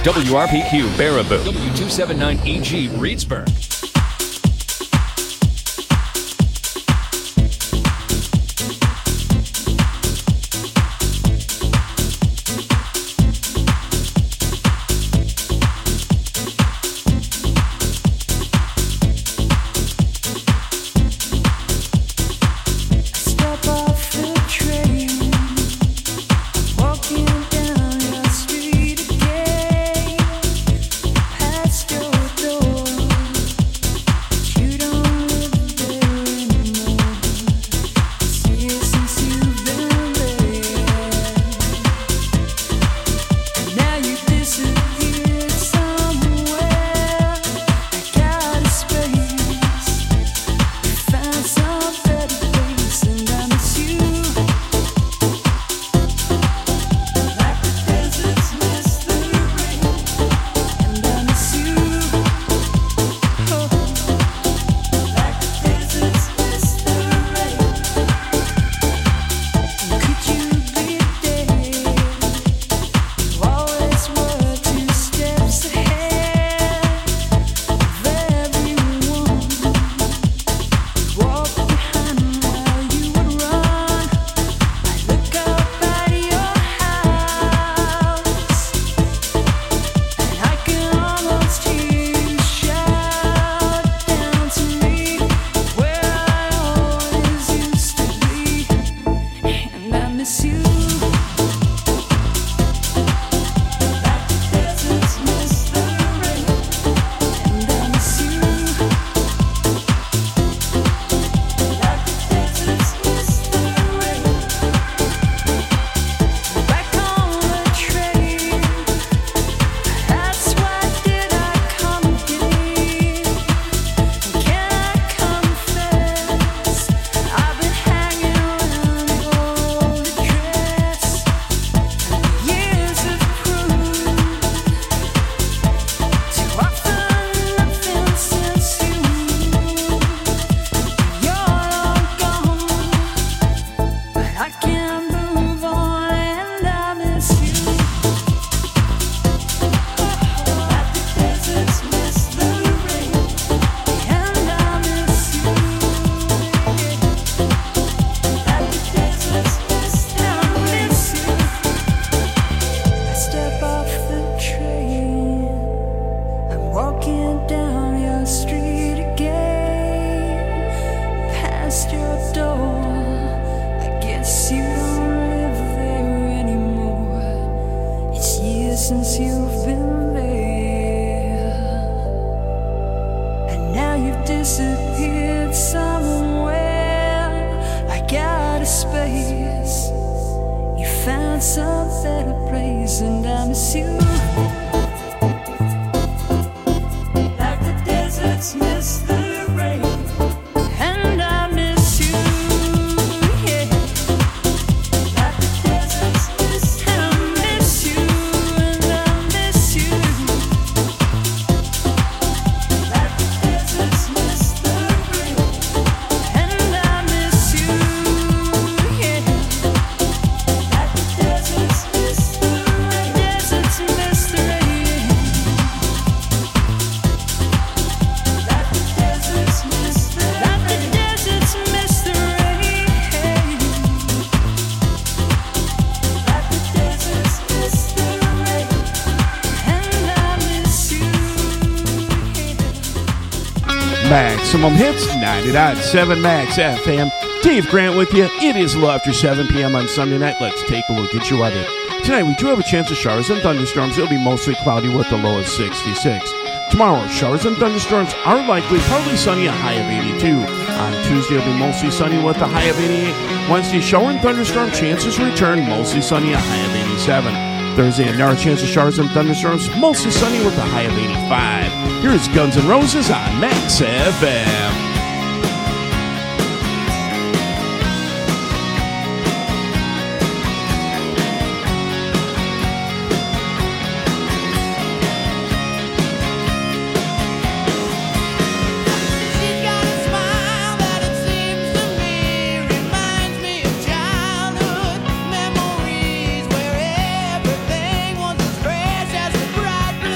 WRPQ Baraboo, W279EG Reedsburg. Maximum Hits, 90.7 Max FM. Dave Grant with you. It is a little after 7 p.m. on Sunday night. Let's take a look at your weather. Tonight, we do have a chance of showers and thunderstorms. It'll be mostly cloudy with a low of 66. Tomorrow, showers and thunderstorms are likely, partly sunny, a high of 82. On Tuesday, it'll be mostly sunny with a high of 88. Wednesday, shower and thunderstorm chances return, mostly sunny, a high of 87. Thursday, a narrow chance of showers and thunderstorms, mostly sunny with a high of 85. Here's Guns N' Roses on Max FM. Bright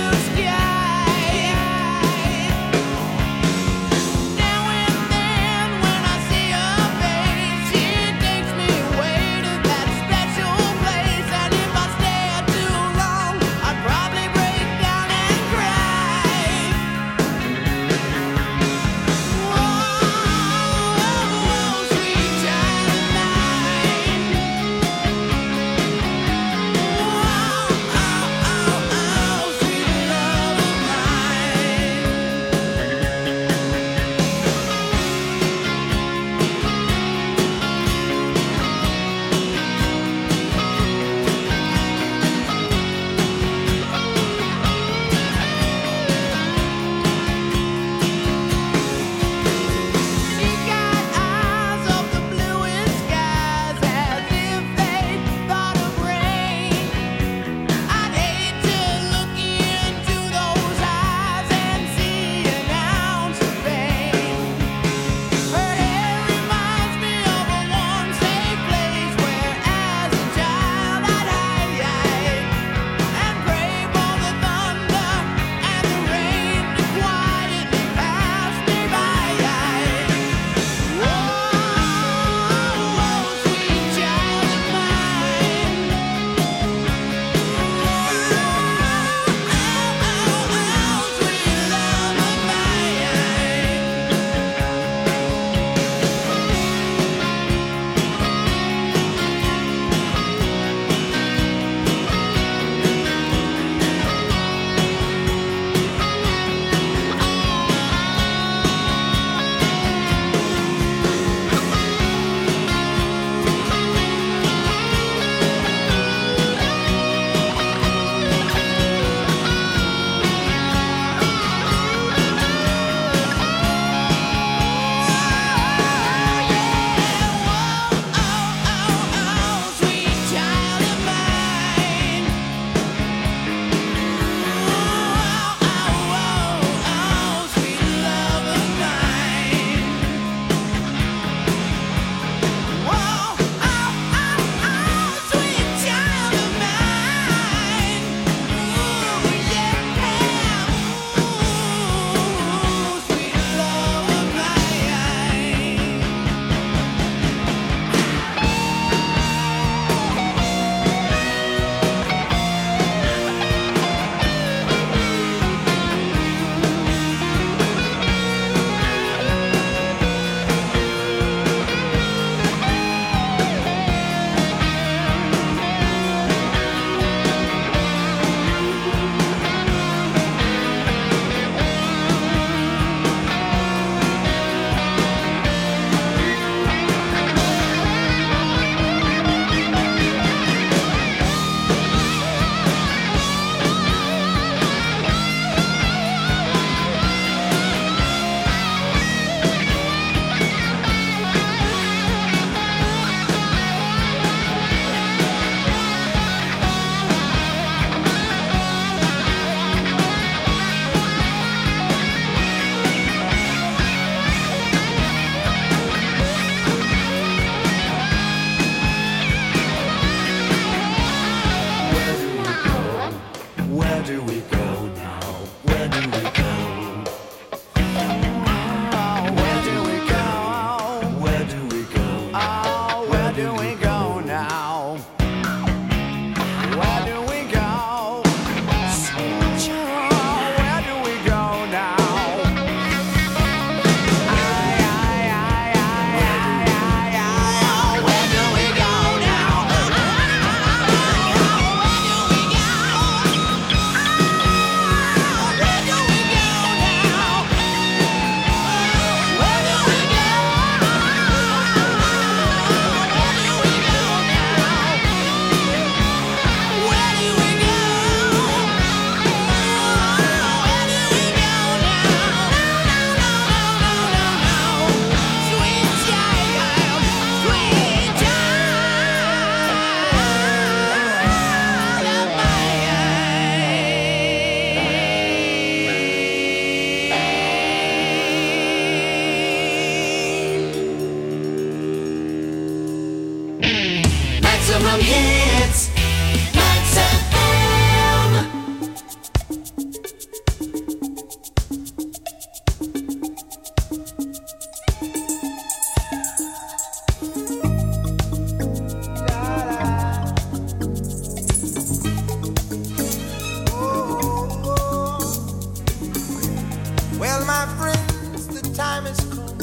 time has come.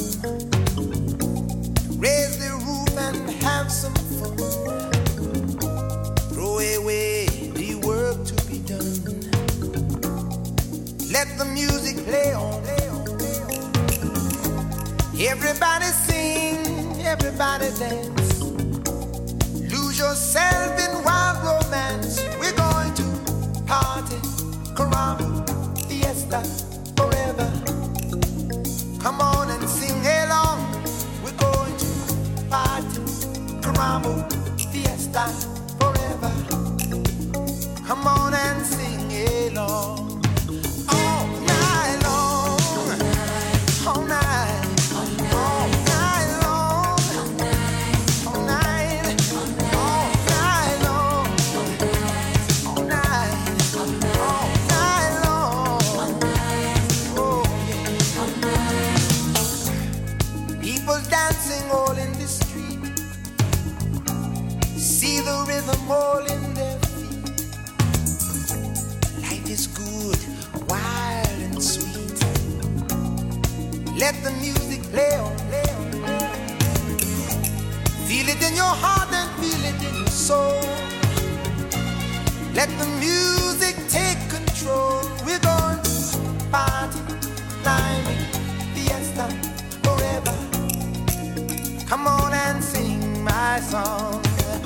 Raise the roof and have some fun. Throw away the work to be done. Let the music play on. Everybody sing, everybody dance. Lose yourself in wild romance. We're going to party, caramba, fiesta, forever. Come on and sing along. We're going to party, caramba, fiesta, forever. Come on and sing along. All night long, all night. The rhythm all in their feet. Life is good, wild and sweet. Let the music play on, play on, play on. Feel it in your heart and feel it in your soul. Let the music take control. We're going to party, climbing, fiesta, forever. Come on and sing my song.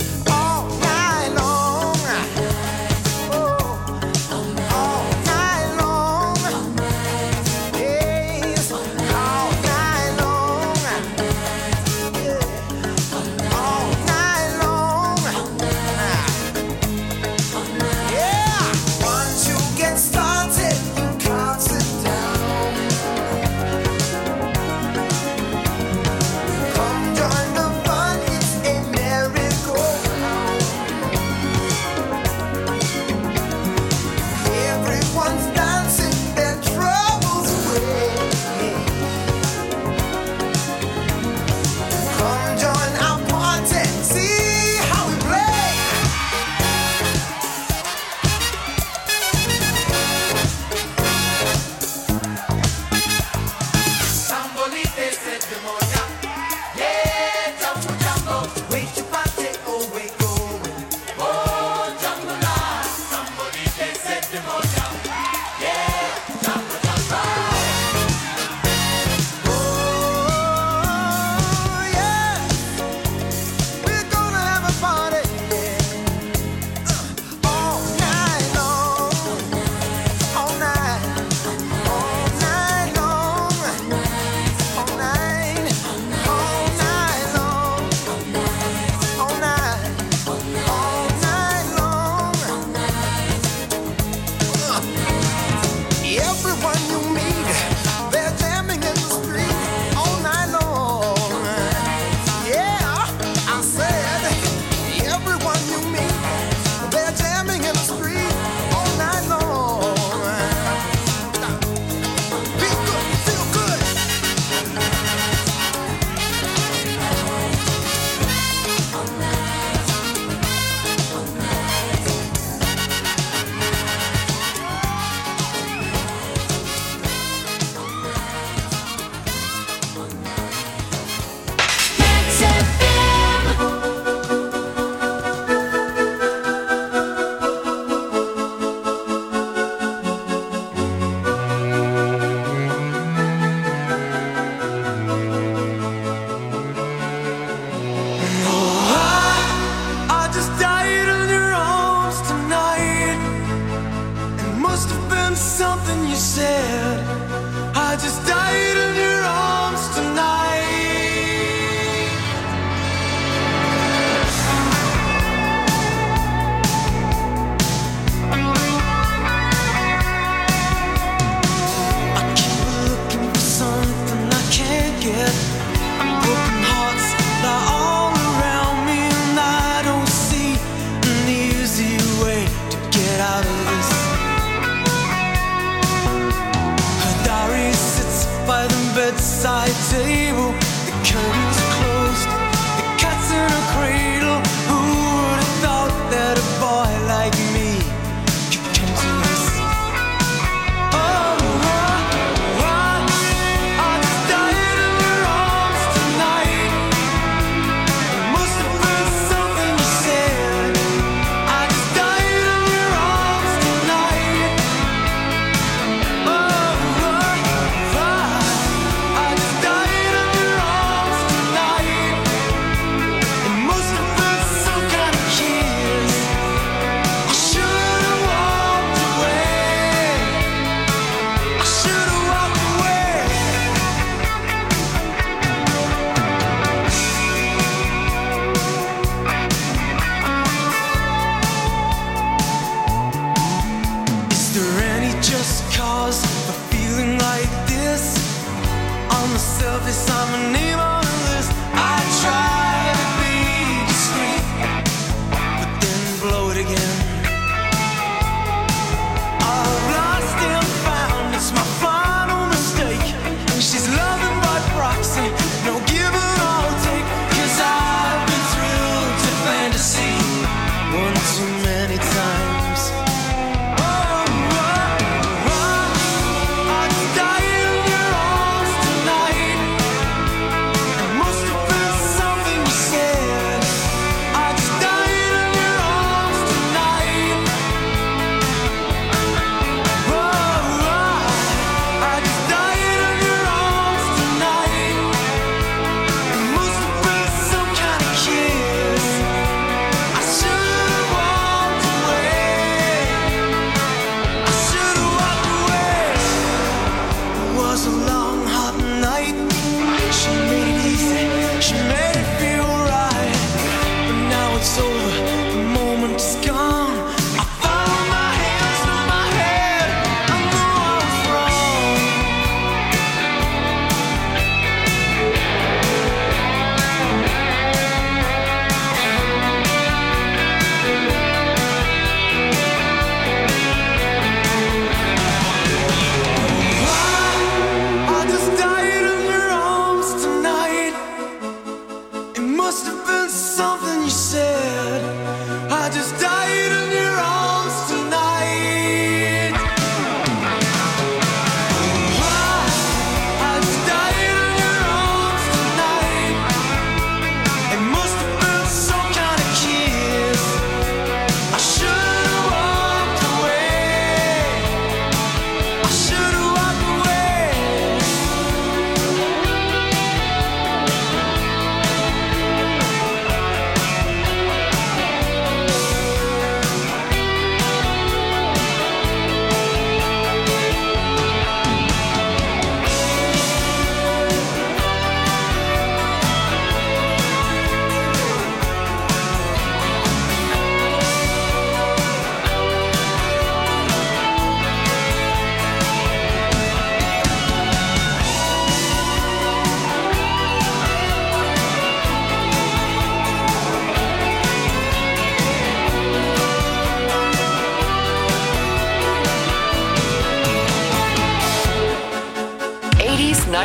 Bedside table, the curtains closed, the cat's in a cradle. Who would have thought that a boy like me could come to this? Oh, I just died.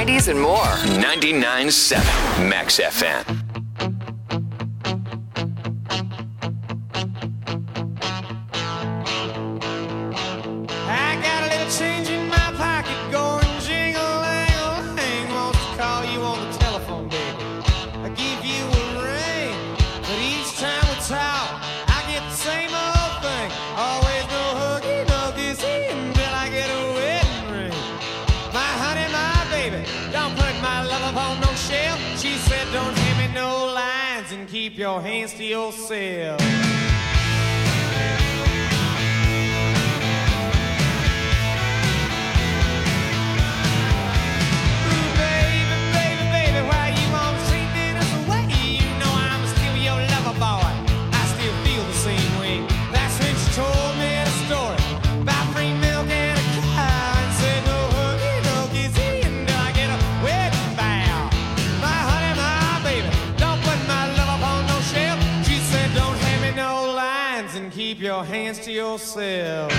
varieties, and more. 99.7 Max FM. I got a little change in my pocket going jingle-lang-a-lang. Wants to call you on the telephone, baby. I give you a ring, but each time we talk, I get the same old thing. Always no huggy, no kissy until I get a wedding ring. My honey, my baby, don't put my love up on no shelf. She said don't hand me no lines and keep your hands to yourself. Keep your hands to yourself.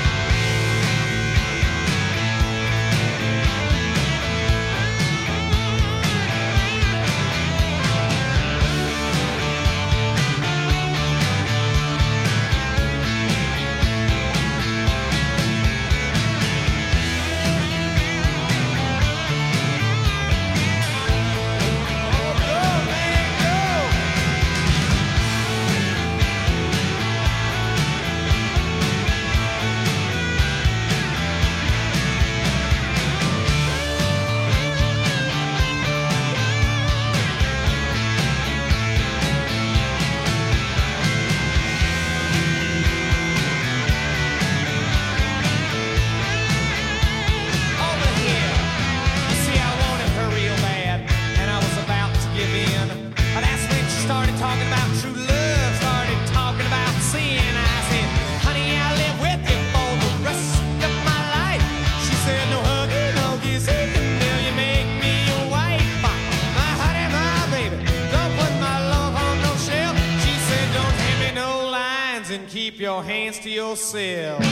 Keep your hands to yourself.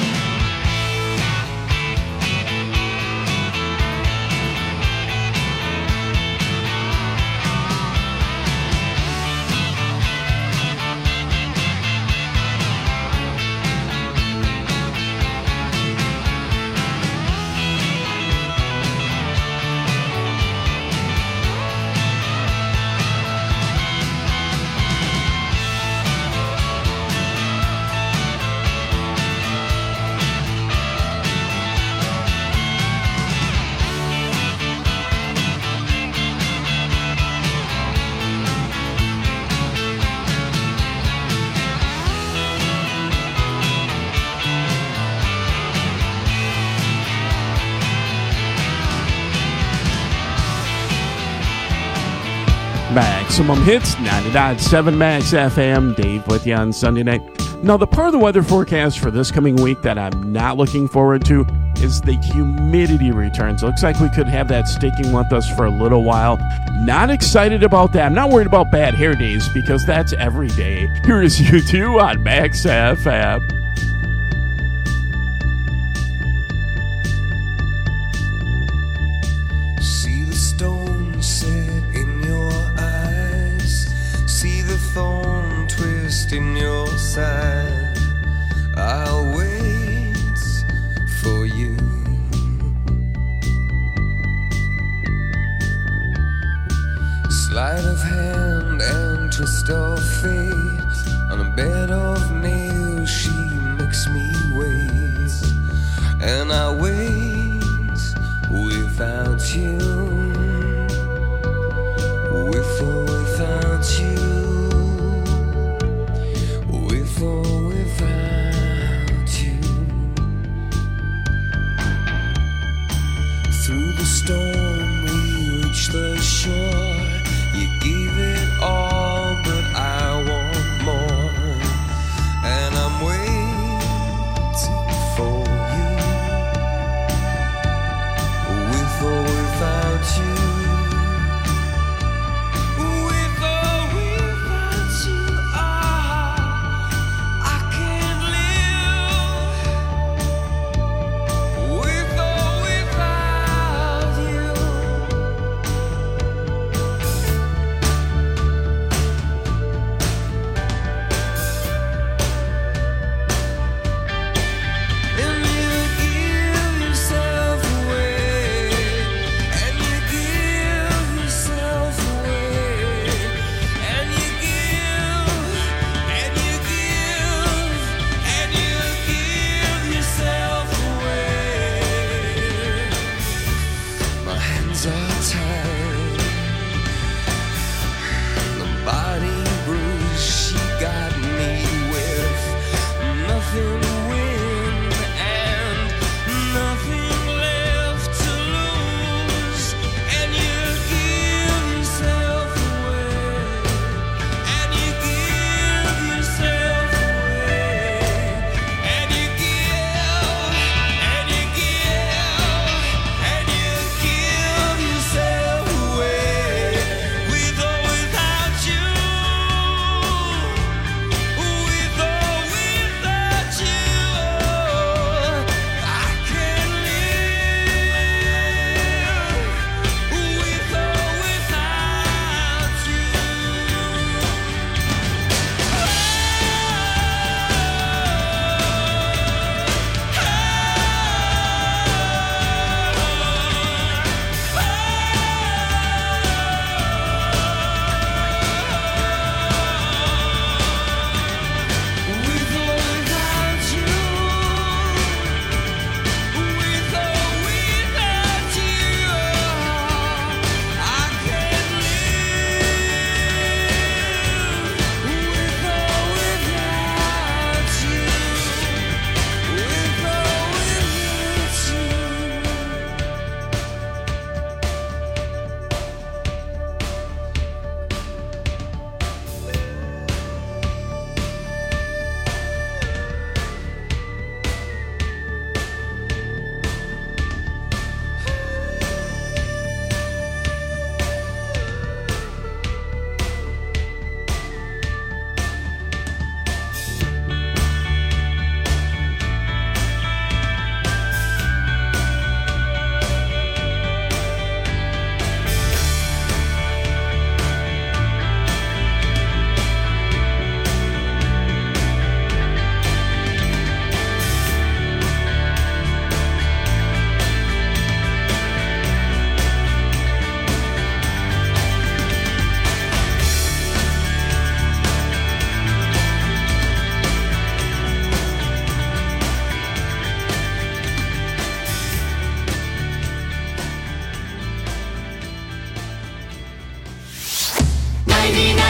Maximum Hits, 99.7 Max FM. Dave with you on Sunday night. Now, the part of the weather forecast for this coming week that I'm not looking forward to is the humidity returns. Looks like we could have that sticking with us for a little while. Not excited about that. I'm not worried about bad hair days because that's every day. Here is U2 on Max FM. See the stone set in your eyes, see the thorn twist in your side. I'll wait for you. Sleight of hand and twist of fate, on a bed of nails she makes me wait, and I wait without you, with or without you, with or without you. Through the storm we reach the shore. You gave it all, but I want more, and I'm waiting for you, with or without.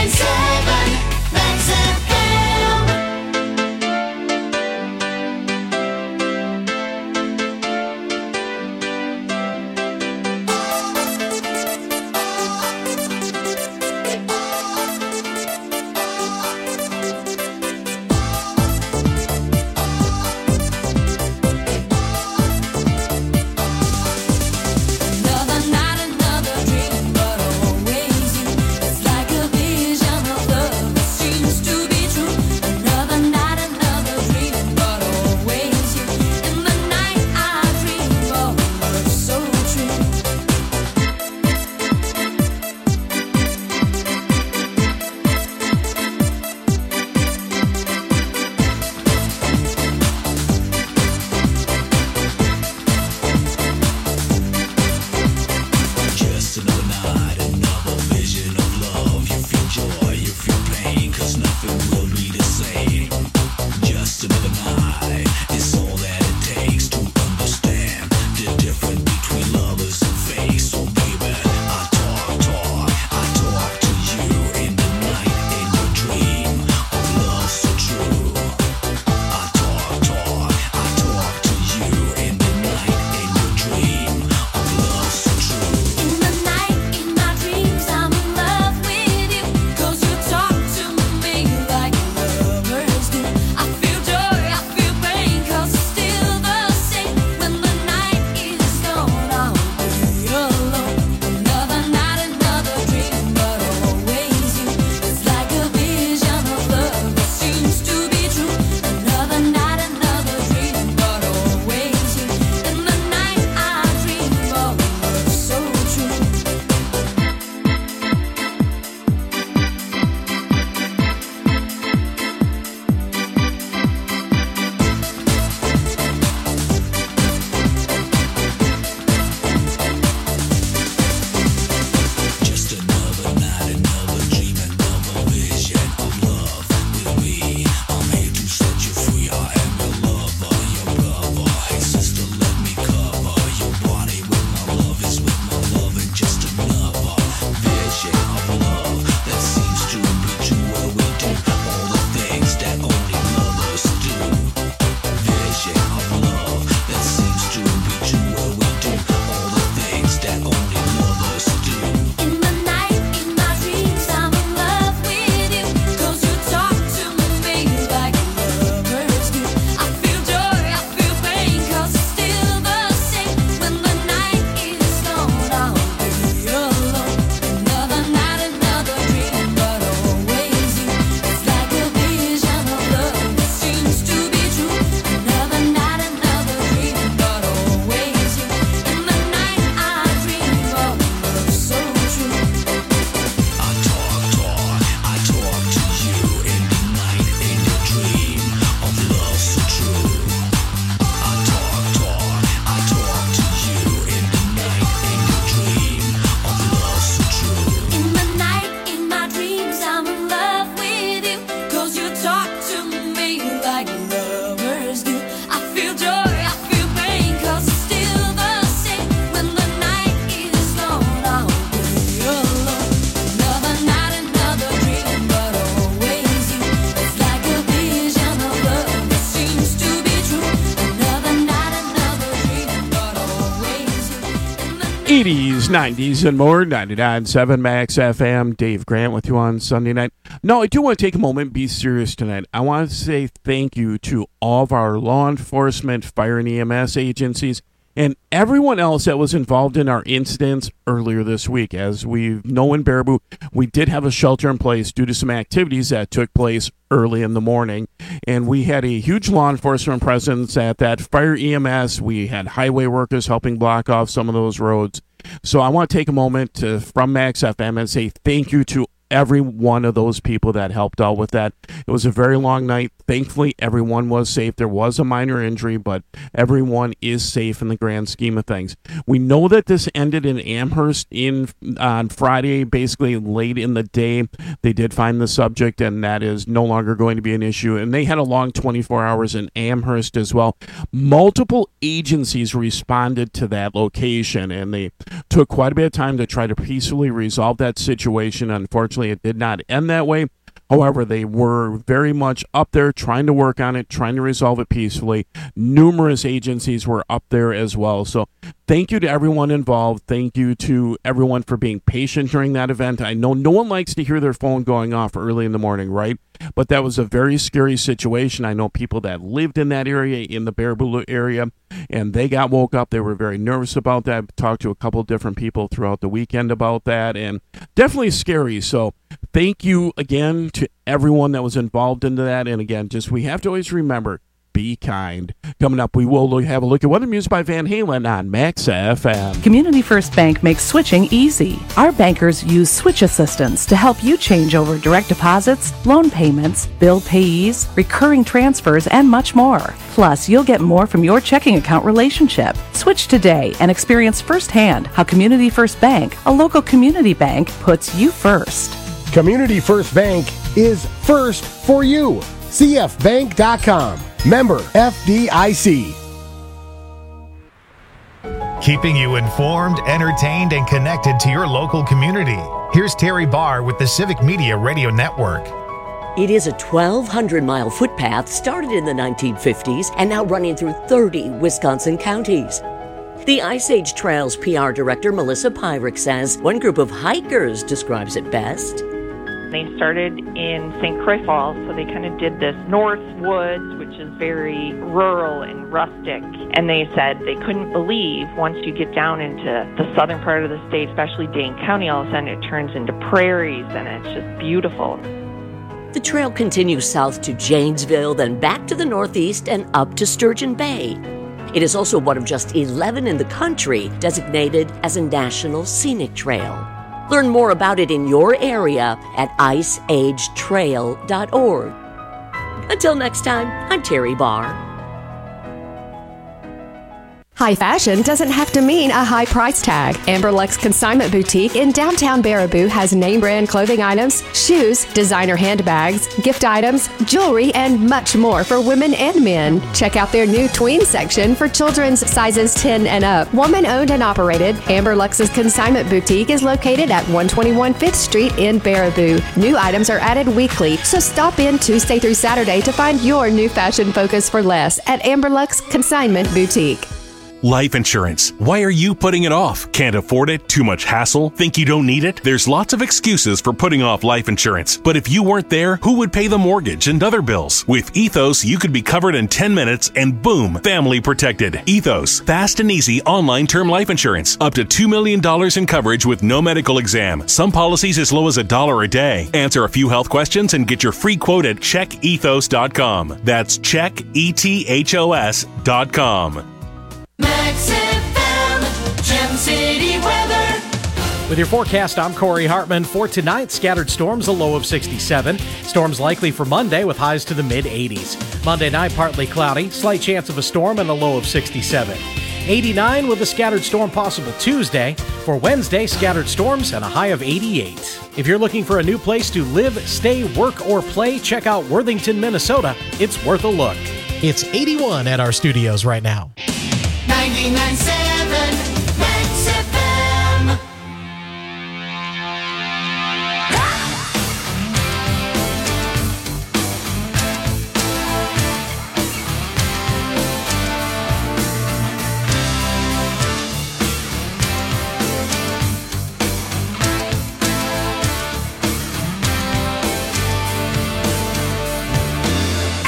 Max FM. Another night, another dream, but always you. It's like a vision of love that seems to be true. Another night, another dream, but always you. In the night I dream of love so true. Just another night, another vision of love. You feel joy, you feel pain, 'cause nothing will be the same. Just another night, it's all that it takes to understand the difference between lovers and fake. So baby, I talk to you in the night, in your dream of love so true. I talk to you in the night, in your dream of love so true. In the night, in my dreams, I'm in love with you. 'Cause you talk to me like lovers do. I feel joy, I feel pain, 'cause it's still the same. When the night is gone, I'll be alone. Another night, another dream, but always you. It's like a vision of love that seems to be true. Another night, another dream, but always you. In the night I dream of love so true. Just another night, another dream, another vision of love with me. I'm here to set you free. I am your lover, your brother. Hey sister, let me cover your body with my love. Is with my love, and just another vision of love that seems to be true. Where we do all the things that only lovers do. Vision of love that seems to be true. Where we do all the things that only lovers do. In the night, in my dreams, I'm in love with you. 'Cause you talk to me like lovers do. I feel joy, I feel pain, 'cause it's still the same. When the night is gone, I'll be alone. Another night, another dream, but always you. It's like a vision of love that seems to be true. Another night, another dream, but always you. In the night I dream of love so true. I talk to you in the night, in your dream of love so true. I talk to you in the night, in your dream of love so true. In the night, in my dreams, I'm in love with you. 'Cause you talk to me like lovers do. I feel joy, I feel pain, 'cause it's still the same. When the night is gone, I'll be alone. Another night, another dream, but always you. It's like a vision of love that seems to be true. Another night, another dream, but always you. In the night 80s, 90s, and more. 99.7 Max FM. Dave Grant with you on Sunday night. No, I do want to take a moment and be serious tonight. I want to say thank you to all of our law enforcement, fire, and EMS agencies, and everyone else that was involved in our incidents earlier this week. As we know in Baraboo, we did have a shelter in place due to some activities that took place early in the morning, and we had a huge law enforcement presence at that fire EMS. We had highway workers helping block off some of those roads. So I want to take a moment from Max FM and say thank you to every one of those people that helped out with that. It was a very long night. Thankfully, everyone was safe. There was a minor injury, but everyone is safe in the grand scheme of things. We know that this ended in Amherst on Friday, basically late in the day. They did find the subject, and that is no longer going to be an issue. And they had a long 24 hours in Amherst as well. Multiple agencies responded to that location, and they took quite a bit of time to try to peacefully resolve that situation. Unfortunately, unfortunately, it did not end that way. However, they were very much up there trying to work on it, trying to resolve it peacefully. Numerous agencies were up there as well. So thank you to everyone involved. Thank you to everyone for being patient during that event. I know no one likes to hear their phone going off early in the morning, right? But that was a very scary situation. I know people that lived in that area, in the Baraboo area, and they got woke up. They were very nervous about that. Talked to a couple different people throughout the weekend about that, and definitely scary. So thank you again to everyone that was involved into that. And again, just we have to always remember, be kind. Coming up, we will have a look at weather music by Van Halen on Max FM. Community First Bank makes switching easy. Our bankers use switch assistance to help you change over direct deposits, loan payments, bill payees, recurring transfers, and much more. Plus, you'll get more from your checking account relationship. Switch today and experience firsthand how Community First Bank, a local community bank, puts you first. Community First Bank is first for you. CFBank.com. Member FDIC. Keeping you informed, entertained, and connected to your local community. Here's Terry Barr with the Civic Media Radio Network. It is a 1,200-mile footpath started in the 1950s and now running through 30 Wisconsin counties. The Ice Age Trails PR director Melissa Pyrick says one group of hikers describes it best. They started in St. Croix Falls, so they kind of did this North Woods, which is very rural and rustic. And they said they couldn't believe once you get down into the southern part of the state, especially Dane County, all of a sudden it turns into prairies and it's just beautiful. The trail continues south to Janesville, then back to the northeast and up to Sturgeon Bay. It is also one of just 11 in the country designated as a National Scenic Trail. Learn more about it in your area at iceagetrail.org. Until next time, I'm Terry Barr. High fashion doesn't have to mean a high price tag. Amberluck's Consignment Boutique in downtown Baraboo has name brand clothing items, shoes, designer handbags, gift items, jewelry, and much more for women and men. Check out their new tween section for children's sizes 10 and up. Woman owned and operated, Amberluck's Consignment Boutique is located at 121 5th Street in Baraboo. New items are added weekly, so stop in Tuesday through Saturday to find your new fashion focus for less at Amberluck's Consignment Boutique. Life insurance. Why are you putting it off? Can't afford it? Too much hassle? Think you don't need it? There's lots of excuses for putting off life insurance. But if you weren't there, who would pay the mortgage and other bills? With Ethos, you could be covered in 10 minutes and boom, family protected. Ethos, fast and easy online term life insurance. Up to $2 million in coverage with no medical exam. Some policies as low as $1 a day. Answer a few health questions and get your free quote at checkethos.com. That's checkethos.com. Max FM, Gem City weather. With your forecast, I'm Corey Hartman. For tonight, scattered storms, a low of 67. Storms likely for Monday with highs to the mid-80s. Monday night, partly cloudy, slight chance of a storm and a low of 67. 89 with a scattered storm possible Tuesday. For Wednesday, scattered storms and a high of 88. If you're looking for a new place to live, stay, work, or play, check out Worthington, Minnesota. It's worth a look. It's 81 at our studios right now. 99.7 Max FM.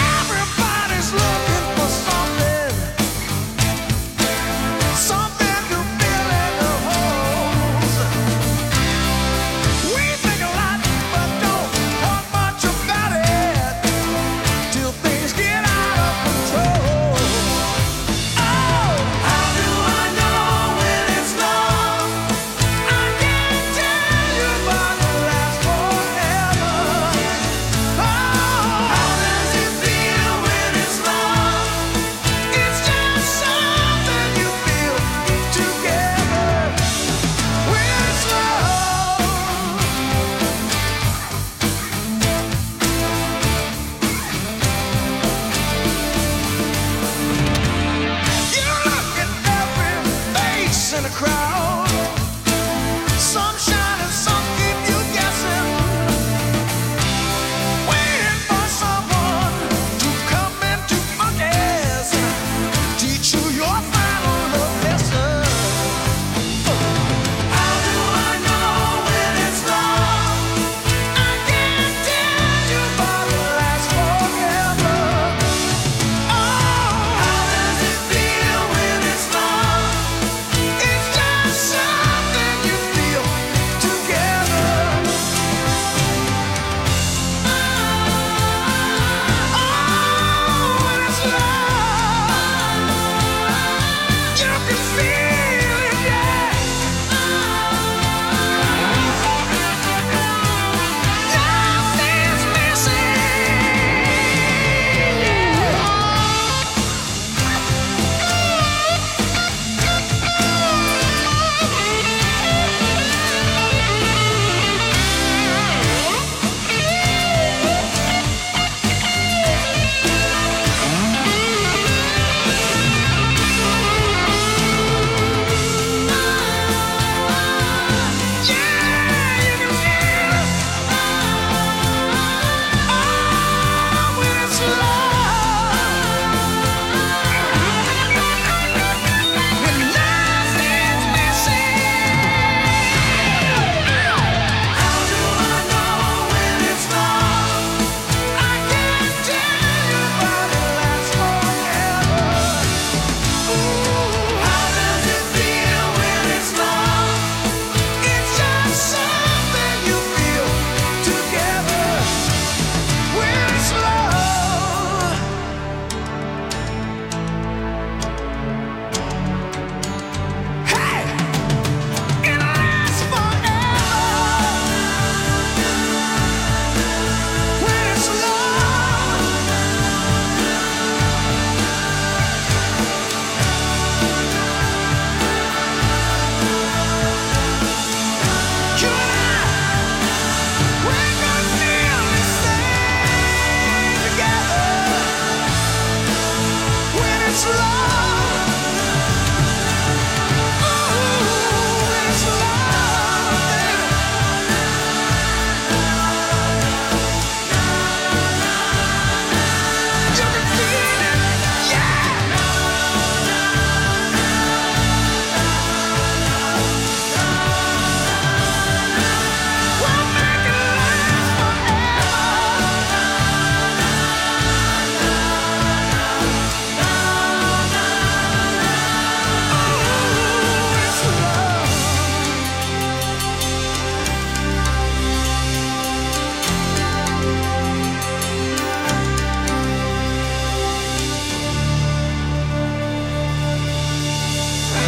Everybody's looking for something to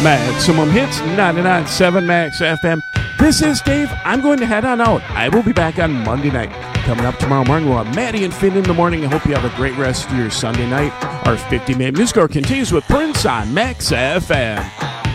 Maximum Hits, 99.7 Max FM. This is Dave. I'm going to head on out. I will be back on Monday night. Coming up tomorrow morning, we'll have Maddie and Finn in the morning. I hope you have a great rest of your Sunday night. Our 50-minute music hour continues with Prince on Max FM.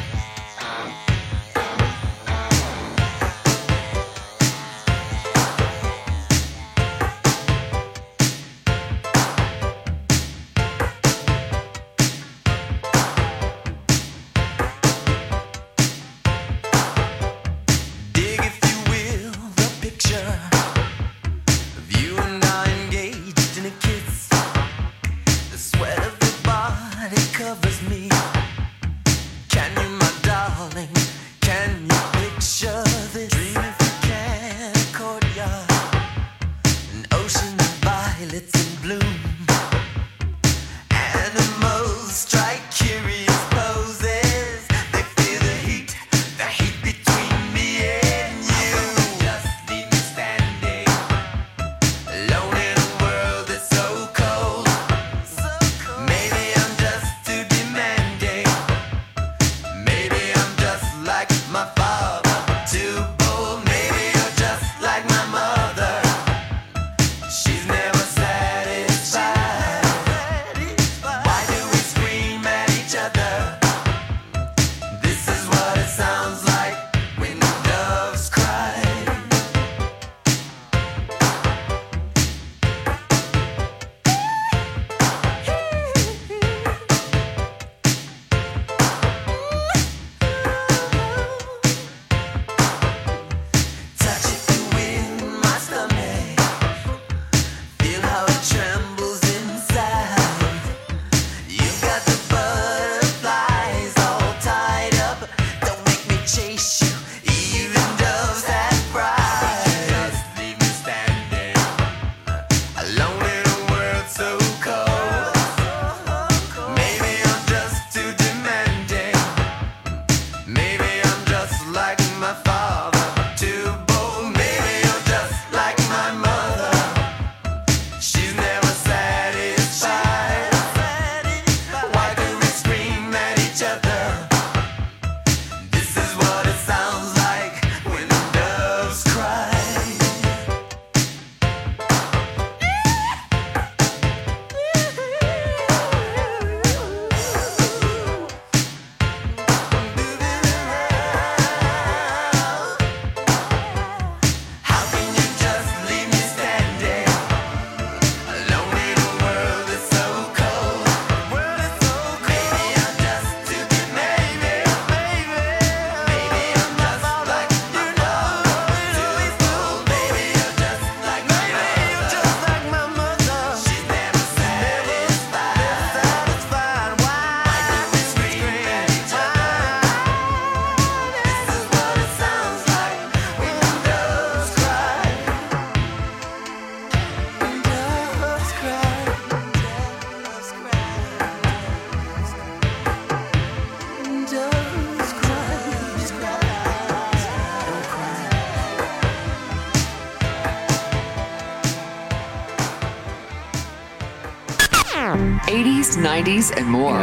'80s, '90s, and more.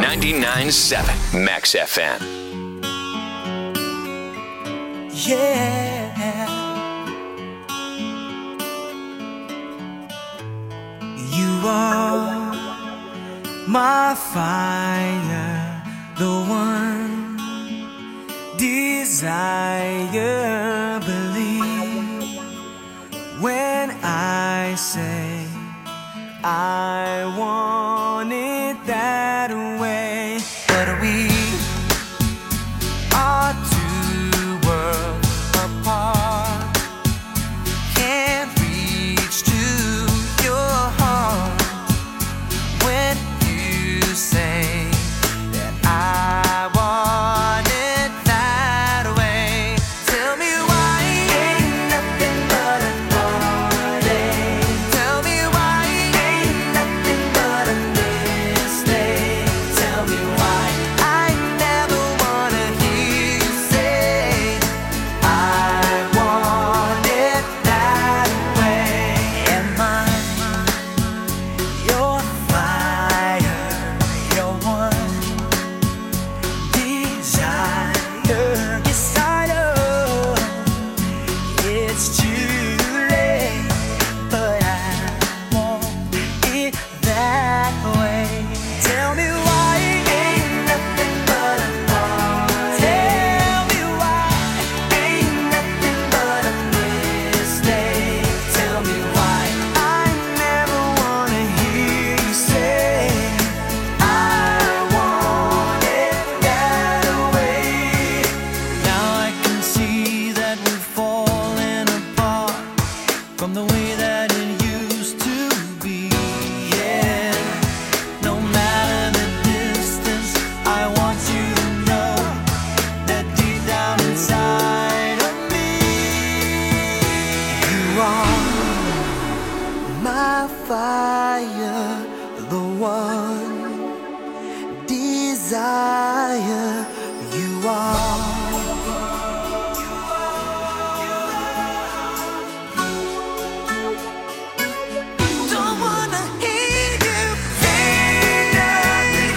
99.7 Max FM. Yeah. You are my fire, the one desire. Believe when I say I want it that way. But we are two worlds apart. Can't reach to your heart when you say that I want it that way. Tell me why ain't nothing but a heartache. Tell me why ain't nothing but a mistake. from the way that it used to be. Yeah, no matter the distance, I want you to know that deep down inside of me, you are my fire, the one desire you are. Don't wanna hear you say nothing,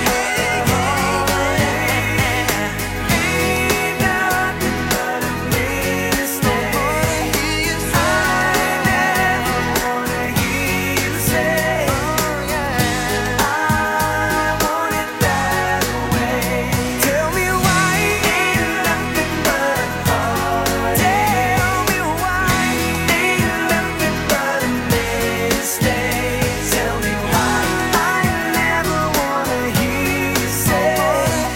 ain't nothing but a mistake. I never wanna hear you say, I want it that way. Tell me why ain't nothing but a heartache. Tell me why ain't nothing but a mistake. Tell me why I never wanna hear you say, I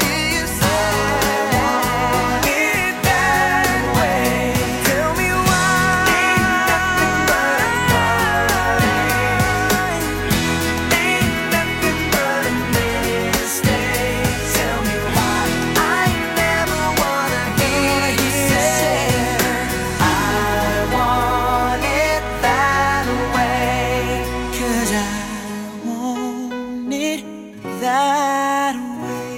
want it that way. Tell me why ain't nothing but a heartache. Ain't nothing but a mistake. Tell me why I never wanna hear you say, I want it that way. 'Cause I want it that way.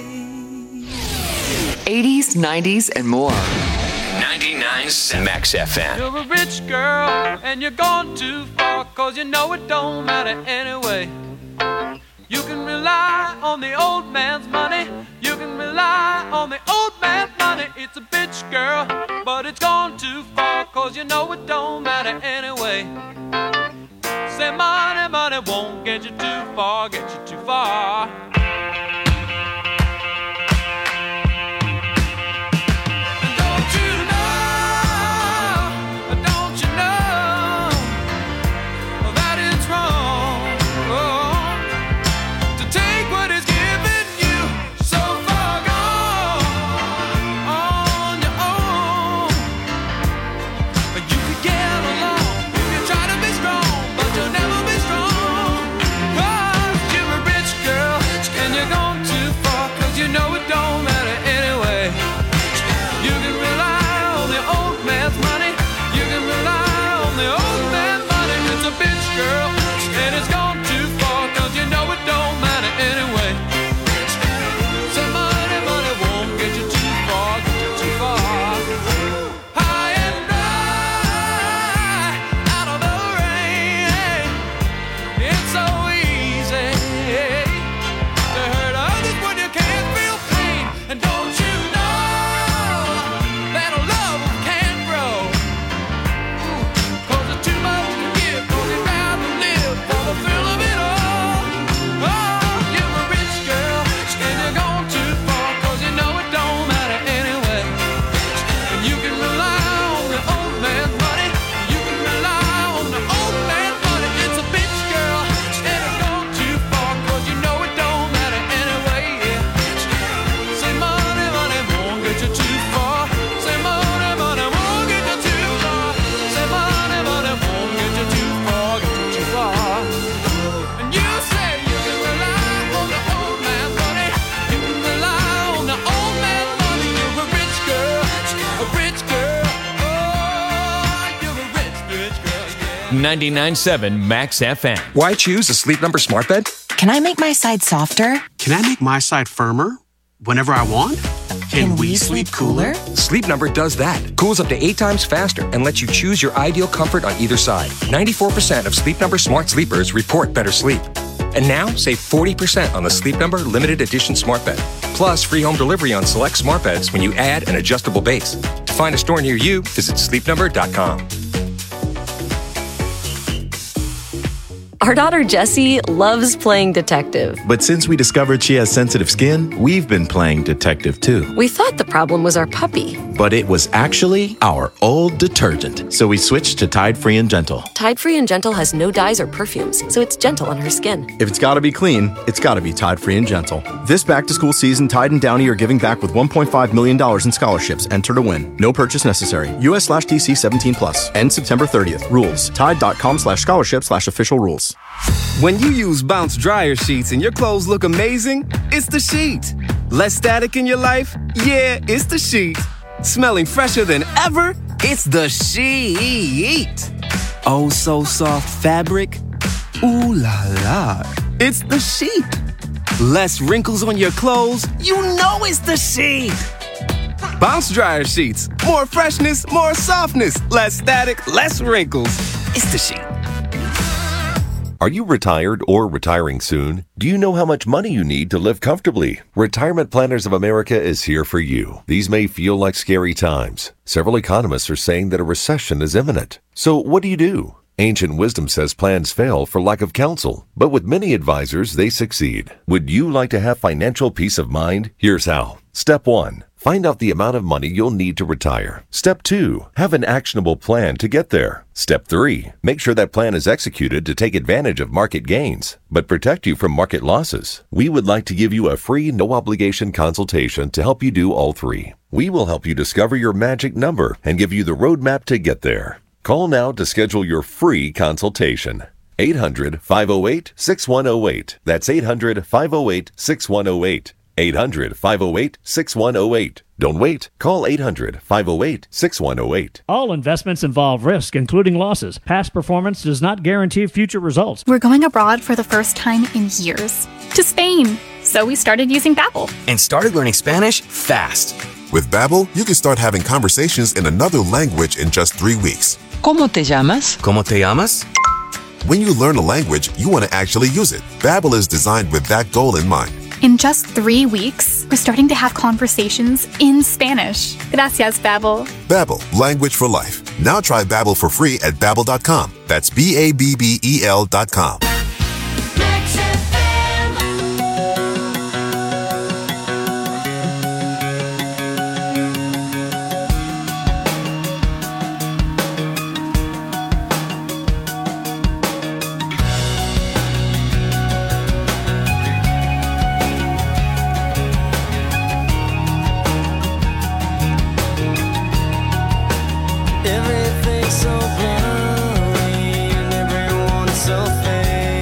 80s, 90s, and more. 99.7 Max FM. You're a rich girl and you're gone too far, 'cause you know it don't matter anyway. You can rely on the old man's money. You can rely on the old man's money. It's a bitch girl, but it's gone too far, 'cause you know it don't matter anyway. Say money, money won't get you too far, get you too far. Don't you know that it's wrong to take what is given you so far gone on your own. You could get along if you try to be strong, but you'll never be strong. 'Cause you're a rich girl and you're gone too far, 'cause you know it don't matter anyway. You can rely on the old man's money. You can rely on the old man's money. It's a bitch girl and it's gone too far, 'cause you know it don't matter anyway. So money, money won't get you too far, get you too far. High and dry, out of the rain. It's so easy to hurt others when you can't feel pain. And don't you know that a love can grow? 'Cause it's too much to give, 'cause you'd rather live for the thrill of it all. Oh, you're a rich girl and you're gone too far, 'cause you know it don't matter anyway. And you can rely on the old man's money. You can rely on the old man's money. It's a bitch girl and it's gone too far, 'cause you know it don't matter anyway. Yeah. Say money, money won't get you too far. Say money, money won't get you too far. Say money, money won't get you too far, get you too far. And you say you can rely on the old man's money. You can rely on the old man's money. You're a rich girl, a rich girl. Oh, you're a rich, rich girl, yeah. 99.7 Max FM. Why choose a Sleep Number smart bed? Can I make my side softer? Can I make my side firmer whenever I want? Can we sleep cooler? Sleep Number does that. Cools up to 8 times faster and lets you choose your ideal comfort on either side. 94% of Sleep Number smart sleepers report better sleep. And now, save 40% on the Sleep Number limited edition smart bed. Plus, free home delivery on select smart beds when you add an adjustable base. To find a store near you, visit sleepnumber.com. Our daughter Jessie loves playing detective. But since we discovered she has sensitive skin, we've been playing detective too. We thought the problem was our puppy. But it was actually our old detergent. So we switched to Tide Free and Gentle. Tide Free and Gentle has no dyes or perfumes, so it's gentle on her skin. If it's gotta be clean, it's gotta be Tide Free and Gentle. This back-to-school season, Tide and Downy are giving back with $1.5 million in scholarships. Enter to win. No purchase necessary. US/DC 17+. End September 30th. Rules. Tide.com/scholarship/official rules. When you use Bounce dryer sheets and your clothes look amazing, it's the sheet. Less static in your life? Yeah, it's the sheet. Smelling fresher than ever? It's the sheet. Oh, so soft fabric? Ooh la la. It's the sheet. Less wrinkles on your clothes? You know it's the sheet. Bounce dryer sheets. More freshness, more softness. Less static, less wrinkles. It's the sheet. Are you retired or retiring soon? Do you know how much money you need to live comfortably? Retirement Planners of America is here for you. These may feel like scary times. Several economists are saying that a recession is imminent. So what do you do? Ancient wisdom says plans fail for lack of counsel, but with many advisors, they succeed. Would you like to have financial peace of mind? Here's how. Step 1. Find out the amount of money you'll need to retire. Step 2. Have an actionable plan to get there. Step 3. Make sure that plan is executed to take advantage of market gains, but protect you from market losses. We would like to give you a free, no-obligation consultation to help you do all three. We will help you discover your magic number and give you the roadmap to get there. Call now to schedule your free consultation. 800-508-6108. That's 800-508-6108. 800-508-6108. Don't wait. Call 800-508-6108. All investments involve risk, including losses. Past performance does not guarantee future results. We're going abroad for the first time in years. To Spain. So we started using Babbel. And started learning Spanish fast. With Babbel, you can start having conversations in another language in just 3 weeks. ¿Cómo te llamas? ¿Cómo te llamas? When you learn a language, you want to actually use it. Babbel is designed with that goal in mind. In just 3 weeks, we're starting to have conversations in Spanish. Gracias, Babbel. Babbel, language for life. Now try Babbel for free at Babbel.com. That's BABBEL.com. Everything's so blurry and everyone's so fake.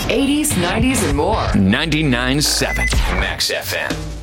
80s, 90s, and more. 99.7 Max FM.